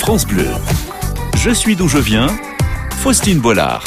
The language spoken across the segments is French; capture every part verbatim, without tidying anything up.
France Bleu. Je suis d'où je viens, Faustine Bollard.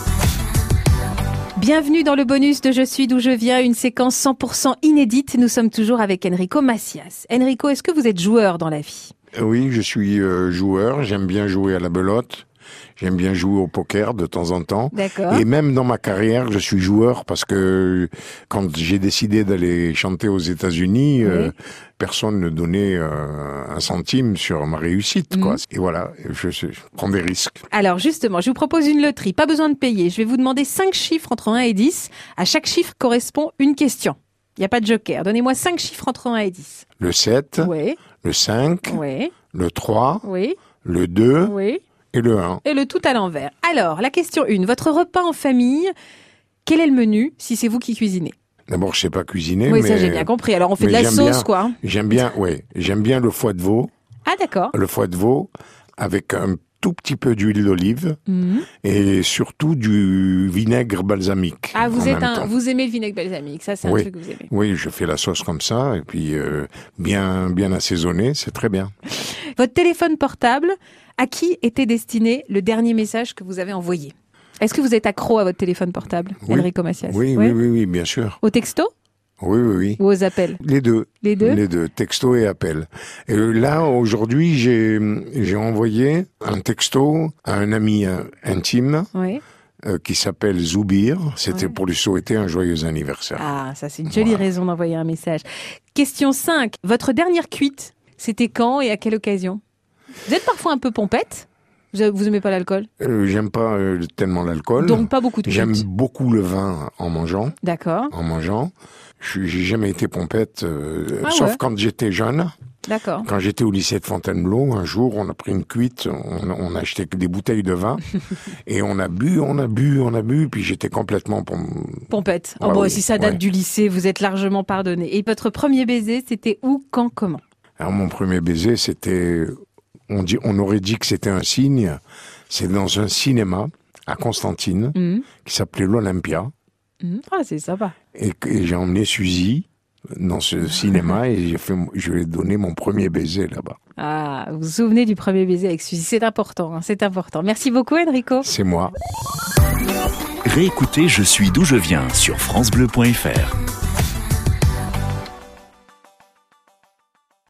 Bienvenue dans le bonus de Je suis d'où je viens, une séquence cent pour cent inédite. Nous sommes toujours avec Enrico Macias. Enrico, est-ce que vous êtes joueur dans la vie ? Oui, je suis euh, joueur. J'aime bien jouer à la belote. J'aime bien jouer au poker de temps en temps. D'accord. Et même dans ma carrière, je suis joueur parce que quand j'ai décidé d'aller chanter aux États-Unis, oui. euh, personne ne donnait euh, un centime sur ma réussite, mmh. quoi. Et voilà, je, je, je prends des risques. Alors justement, je vous propose une loterie, pas besoin de payer. Je vais vous demander cinq chiffres entre un et dix. À chaque chiffre correspond une question. Il n'y a pas de joker. Donnez-moi cinq chiffres entre un et dix. Le sept, oui. le cinq, oui. le trois, oui. le deux, oui. et le un. Et le tout à l'envers. Alors, la question un. Votre repas en famille, quel est le menu si c'est vous qui cuisinez ? D'abord, je sais pas cuisiner. Oui, mais... ça j'ai bien compris. Alors, on fait de la sauce, bien, quoi. J'aime bien, oui. J'aime bien le foie de veau. Ah, d'accord. Le foie de veau avec un tout petit peu d'huile d'olive mmh. et surtout du vinaigre balsamique. Ah, vous êtes un, vous aimez le vinaigre balsamique, ça c'est oui. un truc que vous aimez. Oui, je fais la sauce comme ça et puis euh, bien bien assaisonné, c'est très bien. Votre téléphone portable, à qui était destiné le dernier message que vous avez envoyé ? Est-ce que vous êtes accro à votre téléphone portable, oui. Enrico Macias ? Oui, oui, oui, oui, bien sûr. Au texto ? Oui, oui, oui. Ou aux appels ? Les deux. Les deux ? Les deux, texto et appel. Et là, aujourd'hui, j'ai, j'ai envoyé un texto à un ami euh, intime oui. euh, qui s'appelle Zoubir. C'était oui. pour lui souhaiter un joyeux anniversaire. Ah, ça c'est une jolie voilà. raison d'envoyer un message. Question cinq. Votre dernière cuite, c'était quand et à quelle occasion ? Vous êtes parfois un peu pompette ? Vous aimez pas l'alcool ? euh, J'aime pas euh, tellement l'alcool. Donc pas beaucoup de cuite. J'aime beaucoup le vin en mangeant. D'accord. En mangeant. Je, j'ai jamais été pompette, euh, ah sauf ouais. quand j'étais jeune. D'accord. Quand j'étais au lycée de Fontainebleau, un jour, on a pris une cuite, on, on a acheté des bouteilles de vin, et on a bu, on a bu, on a bu, puis j'étais complètement pom... pompette. Oh ouais, bon, oui, si ça date ouais. du lycée, vous êtes largement pardonné. Et votre premier baiser, c'était où, quand, comment ? Alors mon premier baiser, c'était, on dit, on aurait dit que c'était un signe. C'est dans un cinéma à Constantine mmh. qui s'appelait l'Olympia. Mmh. Ah, c'est sympa. Et, et j'ai emmené Suzy dans ce cinéma et j'ai fait, je lui ai donné mon premier baiser là-bas. Ah, vous vous souvenez du premier baiser avec Suzy ? C'est important, hein, c'est important. Merci beaucoup, Enrico. C'est moi. Réécoutez Je suis d'où je viens sur francebleu point fr.